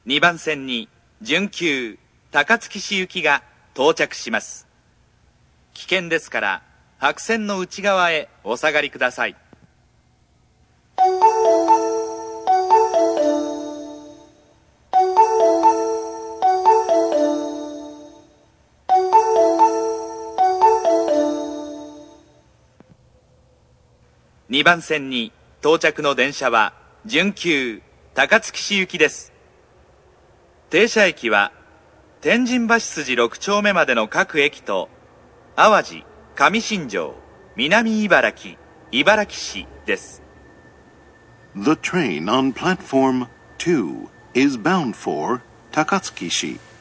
2番線に準急高槻市行きが到着します。危険ですから白線の内側へお下がりください。2番線に到着の電車は準急高槻市行きです。停車駅は天神橋筋6丁目までの各駅と淡路、上新庄、南茨城、茨城市です。 The train on platform 2 is bound for Takatsuki-shi.